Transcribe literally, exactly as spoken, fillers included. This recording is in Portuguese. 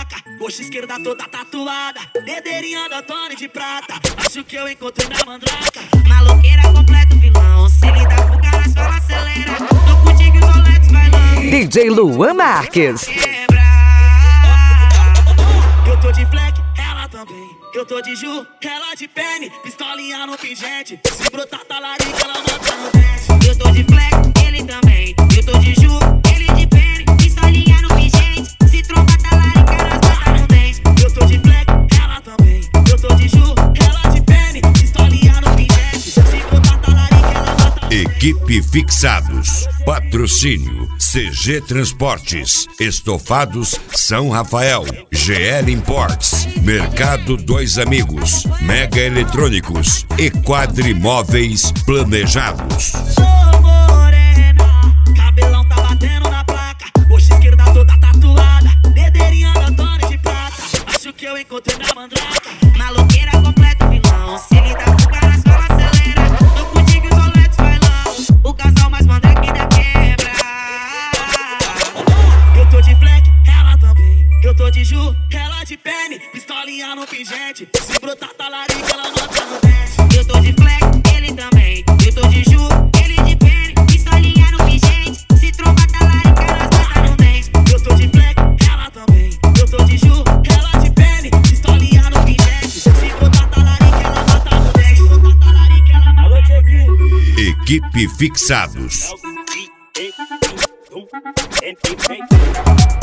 placa, coxa esquerda toda tatuada, dedeirinha da Tony de prata. Acho que eu encontrei na mandraca. Maloqueira completo vilão, se lhe dá pro cara só acelera. Tô contigo os Rolex bailando. D J Luan Marques. Eu tô de fleck, ela também. Eu tô de Ju, ela de pene. Pistolinha no pingente, se brotar talarica ela mata no dente. Eu tô de fleck, ele também. Eu tô de Ju, ele de pene. Pistolinha no pingente, se tromba talarica ela mata no dente. Eu tô de fleck, ela também. Eu tô de Ju, ela de pene. Pistolinha no pingente, se brotar talarica ela mata no dente. Equipe Fixados. Patrocínio C G Transportes, Estofados São Rafael, G L Imports, Mercado Dois Amigos, Mega Eletrônicos e Quadrimóveis Planejados. Ô morena, cabelão tá batendo na placa, coxa esquerda toda tatuada, dedeirinha da Tony de prata. Acho que eu encontrei na mandraca. Maloqueira completo vilão, se lhe dá pro cara só acelera. Tô contigo os Rolex bailão, o casal mais mandrake da quebra. Eu tô de fleck, ela também. Eu tô de Ju, ela de pene. Pistolinha no pingente, se brotar talarica ela mata no dente. Eu tô de fleck, ele também. Eu tô de Ju, ele de pene. Pistolinha no pingente, se tromba talarica ela mata no dente. Eu tô de fleck, ela também. Eu tô de Ju, ela de pene. Pistolinha no pingente, se brotar talarica ela mata no dente. Brotar talarica ela mata no dente. Equipe Fixados. Ei, ei, um, um, um, um, um, um.